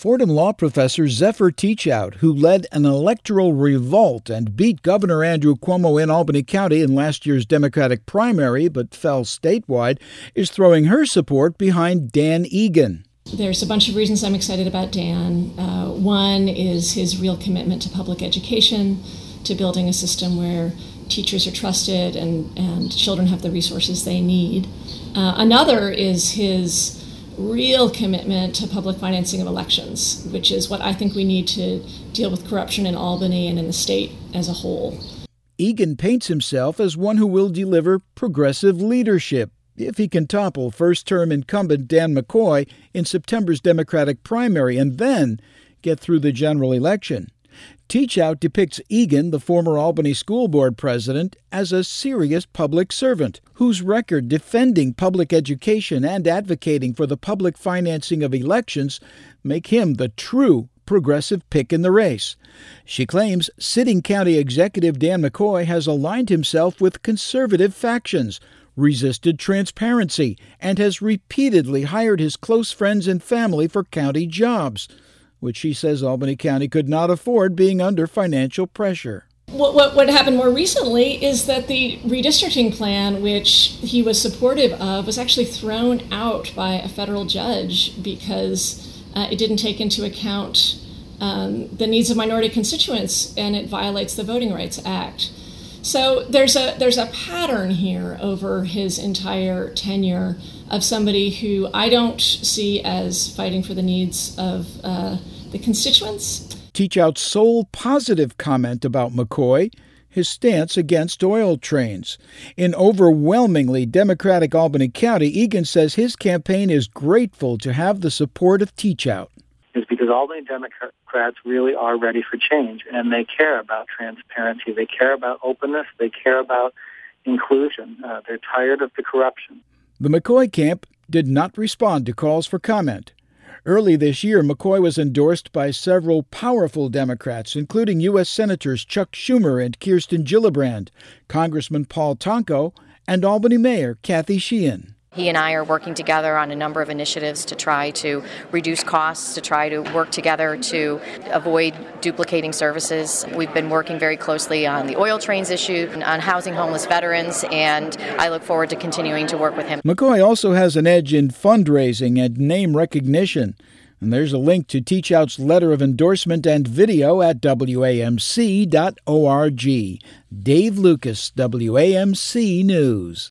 Fordham law professor Zephyr Teachout, who led an electoral revolt and beat Governor Andrew Cuomo in Albany County in last year's Democratic primary but fell statewide, is throwing her support behind Dan Egan. There's a bunch of reasons I'm excited about Dan. One is his real commitment to public education, to building a system where teachers are trusted and children have the resources they need. Another is his real commitment to public financing of elections, which is what I think we need to deal with corruption in Albany and in the state as a whole. Egan paints himself as one who will deliver progressive leadership if he can topple first-term incumbent Dan McCoy in September's Democratic primary and then get through the general election. Teachout depicts Egan, the former Albany School Board president, as a serious public servant whose record defending public education and advocating for the public financing of elections make him the true progressive pick in the race. She claims sitting county executive Dan McCoy has aligned himself with conservative factions, resisted transparency, and has repeatedly hired his close friends and family for county jobs, which she says Albany County could not afford being under financial pressure. What happened more recently is that the redistricting plan, which he was supportive of, was actually thrown out by a federal judge because it didn't take into account the needs of minority constituents, and it violates the Voting Rights Act. So there's a pattern here over his entire tenure of somebody who I don't see as fighting for the needs of the constituents. Teachout's sole positive comment about McCoy, his stance against oil trains. In overwhelmingly Democratic Albany County, Egan says his campaign is grateful to have the support of Teachout. Is because Albany Democrats really are ready for change, and they care about transparency. They care about openness. They care about inclusion. They're tired of the corruption. The McCoy camp did not respond to calls for comment. Early this year, McCoy was endorsed by several powerful Democrats, including U.S. Senators Chuck Schumer and Kirsten Gillibrand, Congressman Paul Tonko, and Albany Mayor Kathy Sheehan. He and I are working together on a number of initiatives to try to reduce costs, to try to work together to avoid duplicating services. We've been working very closely on the oil trains issue, on housing homeless veterans, and I look forward to continuing to work with him. McCoy also has an edge in fundraising and name recognition. And there's a link to Teachout's letter of endorsement and video at WAMC.org. Dave Lucas, WAMC News.